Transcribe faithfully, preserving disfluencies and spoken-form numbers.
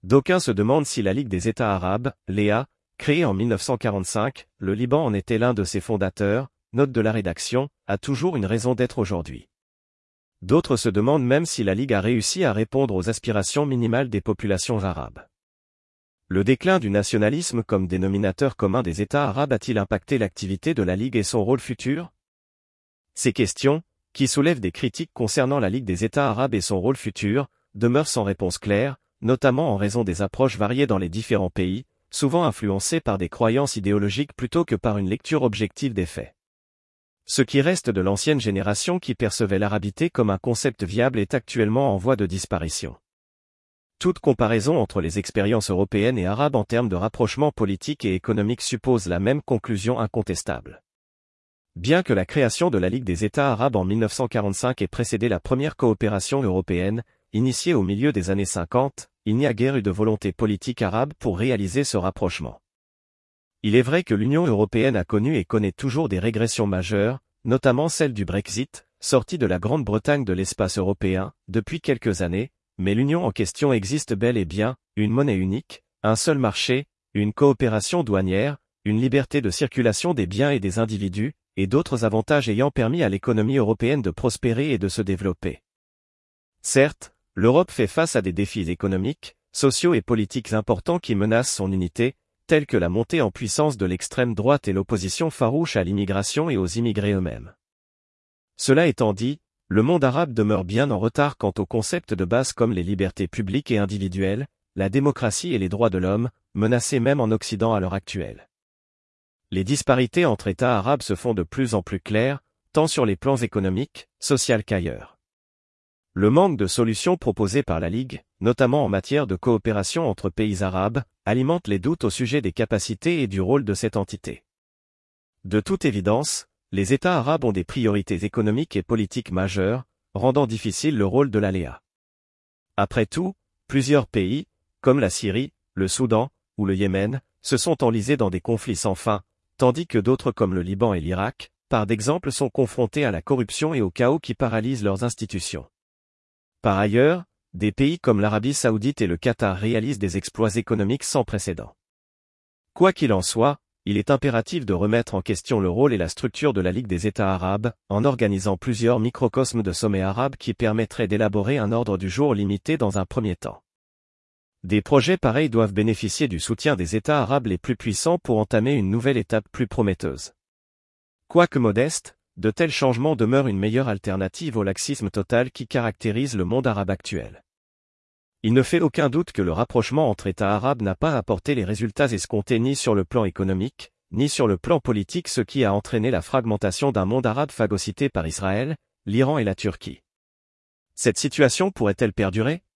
D'aucuns se demandent si la Ligue des États arabes, l'E A, créée en mille neuf cent quarante-cinq, le Liban en était l'un de ses fondateurs, note de la rédaction, a toujours une raison d'être aujourd'hui. D'autres se demandent même si la Ligue a réussi à répondre aux aspirations minimales des populations arabes. Le déclin du nationalisme comme dénominateur commun des États arabes a-t-il impacté l'activité de la Ligue et son rôle futur? Ces questions, qui soulèvent des critiques concernant la Ligue des États arabes et son rôle futur, demeurent sans réponse claire, notamment en raison des approches variées dans les différents pays, souvent influencées par des croyances idéologiques plutôt que par une lecture objective des faits. Ce qui reste de l'ancienne génération qui percevait l'arabité comme un concept viable est actuellement en voie de disparition. Toute comparaison entre les expériences européennes et arabes en termes de rapprochement politique et économique suppose la même conclusion incontestable. Bien que la création de la Ligue des États arabes en mille neuf cent quarante-cinq ait précédé la première coopération européenne, initiée au milieu des années cinquante, il n'y a guère eu de volonté politique arabe pour réaliser ce rapprochement. Il est vrai que l'Union européenne a connu et connaît toujours des régressions majeures, notamment celle du Brexit, sortie de la Grande-Bretagne de l'espace européen, depuis quelques années, mais l'Union en question existe bel et bien, une monnaie unique, un seul marché, une coopération douanière, une liberté de circulation des biens et des individus, et d'autres avantages ayant permis à l'économie européenne de prospérer et de se développer. Certes, l'Europe fait face à des défis économiques, sociaux et politiques importants qui menacent son unité, tels que la montée en puissance de l'extrême droite et l'opposition farouche à l'immigration et aux immigrés eux-mêmes. Cela étant dit, le monde arabe demeure bien en retard quant aux concepts de base comme les libertés publiques et individuelles, la démocratie et les droits de l'homme, menacés même en Occident à l'heure actuelle. Les disparités entre États arabes se font de plus en plus claires, tant sur les plans économiques, sociaux qu'ailleurs. Le manque de solutions proposées par la Ligue, notamment en matière de coopération entre pays arabes, alimente les doutes au sujet des capacités et du rôle de cette entité. De toute évidence, les États arabes ont des priorités économiques et politiques majeures, rendant difficile le rôle de l'A L E A. Après tout, plusieurs pays, comme la Syrie, le Soudan, ou le Yémen, se sont enlisés dans des conflits sans fin, tandis que d'autres comme le Liban et l'Irak, par d'exemple sont confrontés à la corruption et au chaos qui paralysent leurs institutions. Par ailleurs, des pays comme l'Arabie saoudite et le Qatar réalisent des exploits économiques sans précédent. Quoi qu'il en soit, il est impératif de remettre en question le rôle et la structure de la Ligue des États arabes, en organisant plusieurs microcosmes de sommets arabes qui permettraient d'élaborer un ordre du jour limité dans un premier temps. Des projets pareils doivent bénéficier du soutien des États arabes les plus puissants pour entamer une nouvelle étape plus prometteuse. Quoique modeste, de tels changements demeurent une meilleure alternative au laxisme total qui caractérise le monde arabe actuel. Il ne fait aucun doute que le rapprochement entre États arabes n'a pas apporté les résultats escomptés ni sur le plan économique, ni sur le plan politique, ce qui a entraîné la fragmentation d'un monde arabe phagocyté par Israël, l'Iran et la Turquie. Cette situation pourrait-elle perdurer?